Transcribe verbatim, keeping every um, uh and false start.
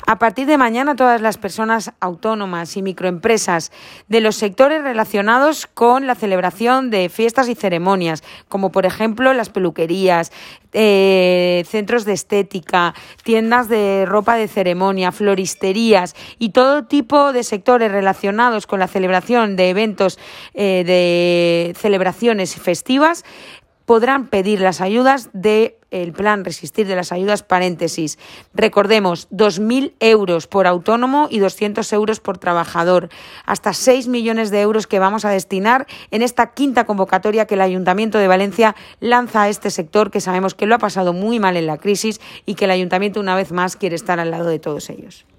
A partir de mañana, todas las personas autónomas y microempresas de los sectores relacionados con la celebración de fiestas y ceremonias, como por ejemplo las peluquerías, eh, centros de estética, tiendas de ropa de ceremonia, floristerías y todo tipo de sectores relacionados con la celebración de eventos, eh, de celebraciones festivas, podrán pedir las ayudas del plan Resistir de las ayudas paréntesis. Recordemos, dos mil euros por autónomo y doscientos euros por trabajador. Hasta seis millones de euros que vamos a destinar en esta quinta convocatoria que el Ayuntamiento de Valencia lanza a este sector, que sabemos que lo ha pasado muy mal en la crisis y que el Ayuntamiento una vez más quiere estar al lado de todos ellos.